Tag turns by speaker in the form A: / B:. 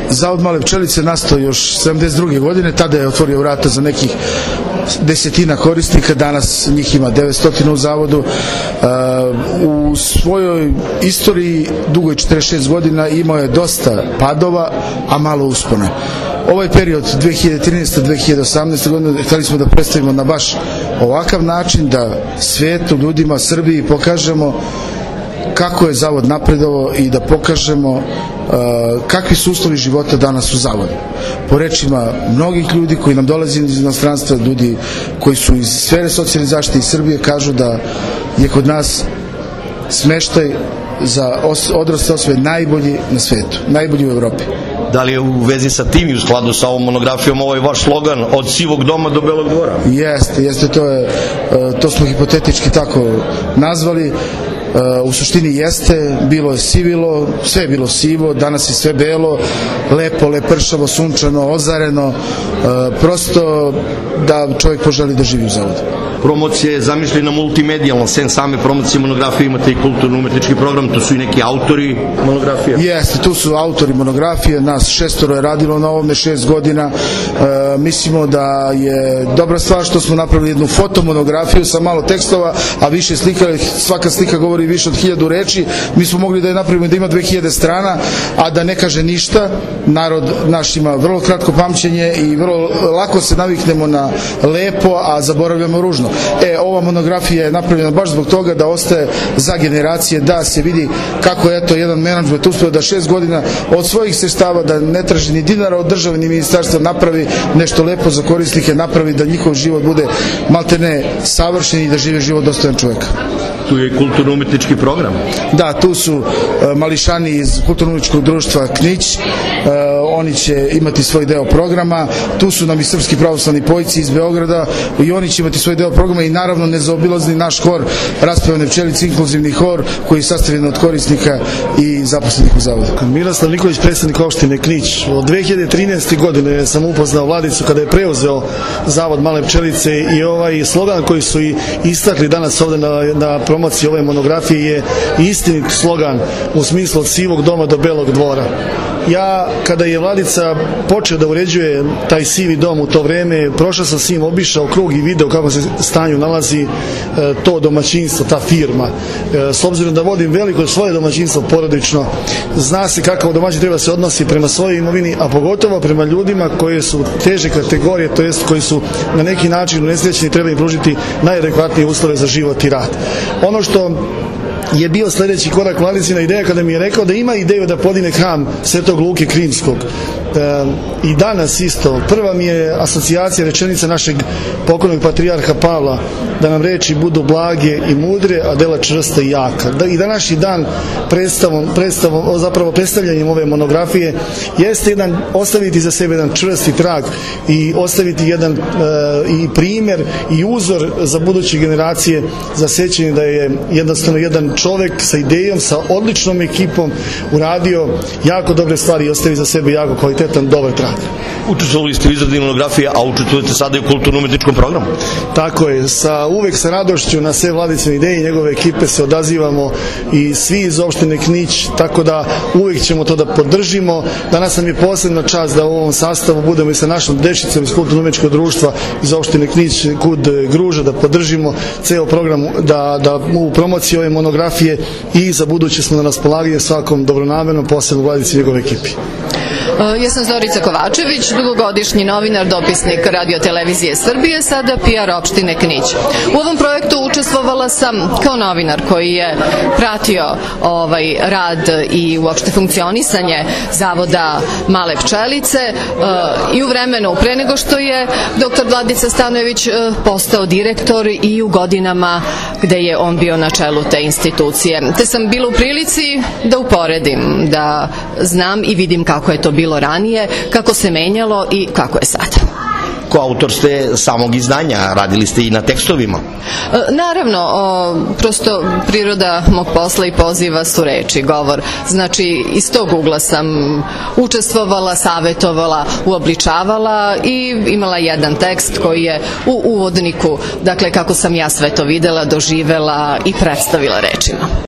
A: Zavod Male Pčelice nastao još 72. godine, tada je otvorio vrata za nekih desetina korisnika, danas njih ima 900 u zavodu. U svojoj istoriji, dugoj 46 godina, imao je dosta padova, a malo uspona. Ovaj period 2013-2018. godine hteli smo da predstavimo na baš ovakav način, da svijetu, ljudima, Srbiji pokažemo kako je zavod napredovao i da pokažemo kakvi su uslovi života danas u zavodu. Po rečima mnogih ljudi koji nam dolaze iz inostranstva, ljudi koji su iz sfere socijalne zaštite iz Srbije, kažu da je kod nas smeštaj za odrasle osobe najbolji na svetu, najbolji u Evropi.
B: Da li je u vezi sa tim i u skladu sa ovom monografijom ovaj vaš slogan od sivog doma do belog dvora?
A: Jeste, to smo hipotetički tako nazvali. U suštini jeste, bilo je sivilo, sve je bilo sivo, danas je sve belo, lepo, lepršavo, sunčano, ozareno, prosto da čovjek poželi da živi u zavodu.
B: Promocija je zamišljena multimedijalno, sem same promocije monografije imate i kulturno-umetnički program, to su i neki autori monografije?
A: Jeste, tu su autori monografije, nas 6 je radilo na ovome 6 godina. Mislimo da je dobra stvar što smo napravili jednu fotomonografiju sa malo tekstova, a više slika, svaka slika govori više od 1000 reči. Mi smo mogli da je napravimo da ima 2000 strana, a da ne kaže ništa. Narod naš ima vrlo kratko pamćenje i vrlo lako se naviknemo na lepo, a zaboravljamo ružno. Ova monografija je napravljena baš zbog toga da ostaje za generacije, da se vidi kako je jedan menadžment uspeo da 6 godina od svojih sredstava, da ne traži ni dinara od države ni ministarstva, napravi nešto lepo za korisnike, napravi da njihov život bude maltene savršen i da žive život dostojan čoveka.
B: Tu je kulturno-umetnički program.
A: Da, tu su mališani iz kulturno-umetničkog društva Knić, oni će imati svoj deo programa, tu su nam i srpski pravoslavni pojci iz Beograda i oni će imati svoj deo programa i naravno nezaobilazni naš hor Raspevane pčelice, inkluzivni hor koji je sastavljen od korisnika i zaposlenih u zavodu.
C: Miroslav Nikolić, predstavnik opštine Knić. Od 2013. godine sam upoznao Vladicu kada je preuzeo Zavod Male Pčelice i ovaj slogan koji su i istakli danas ovde na promociji ove monografije je istinit slogan u smislu od sivog doma do belog dvora. Ja, kada je Vladica počeo da uređuje taj sivi dom u to vreme, prošao sam s njim, obišao krug i video kako se stanju nalazi to domaćinstvo, ta firma. S obzirom da vodim veliko svoje domaćinstvo porodično, zna se kakav domaćin treba se odnosi prema svojoj imovini, a pogotovo prema ljudima koje su teže kategorije, to jest koji su na neki način unesrećeni, treba im pružiti najadekvatnije uslove za život i rad. Ono što je bio sledeći korak Vladicina ideja kada mi je rekao da ima ideju da podigne hram Svetog Luke Krimskog. I danas isto, prva mi je asocijacija rečenica našeg pokojnog patrijarha Pavla, da nam reči budu blage i mudre, a dela čvrsta i jaka. I današnji dan predstavljanjem ove monografije jeste ostaviti za sebe jedan čvrsti trag i ostaviti jedan i primer i uzor za buduće generacije, za sećanje da je jednostavno jedan čovek sa idejom, sa odličnom ekipom uradio jako dobre stvari i ostavi za sebe jako kvalitetan, dobar trag.
B: Učestvovali ste u izradi monografije, a učestvujete sada i u kulturno-umetničkom programu?
C: Tako je, uvek sa radošću na sve Vladicine ideje i njegove ekipe se odazivamo i svi iz opštine Knić, tako da uvek ćemo to da podržimo. Danas nam je posebna čast da u ovom sastavu budemo i sa našom dečicom iz kulturno-umetničkog društva iz opštine Knić kud Gruža, da podržimo ceo program, da u promociji ove monografije i za buduće smo na raspolaganju svakom dobronamernom, posebno Vladici i njegove ekipi.
D: Ja sam Zorica Kovačević, dugogodišnji novinar, dopisnik Radio-televizije Srbije, sada PR opštine Knić. U ovom projektu učestvovala sam kao novinar koji je pratio rad i uopšte funkcionisanje Zavoda Male Pčelice i u vremenu pre nego što je dr. Vladica Stanojević postao direktor i u godinama gde je on bio na čelu te institucije. Te sam bila u prilici da uporedim, da znam i vidim kako je to bilo ranije, kako se menjalo i kako je sada.
B: Koautor ste samog izdanja, radili ste i na tekstovima?
D: Naravno, prosto priroda mog posla i poziva su reči, govor. Znači, iz tog ugla sam učestvovala, savetovala, uobličavala i imala jedan tekst koji je u uvodniku, dakle, kako sam ja sve to videla, doživela i predstavila rečima.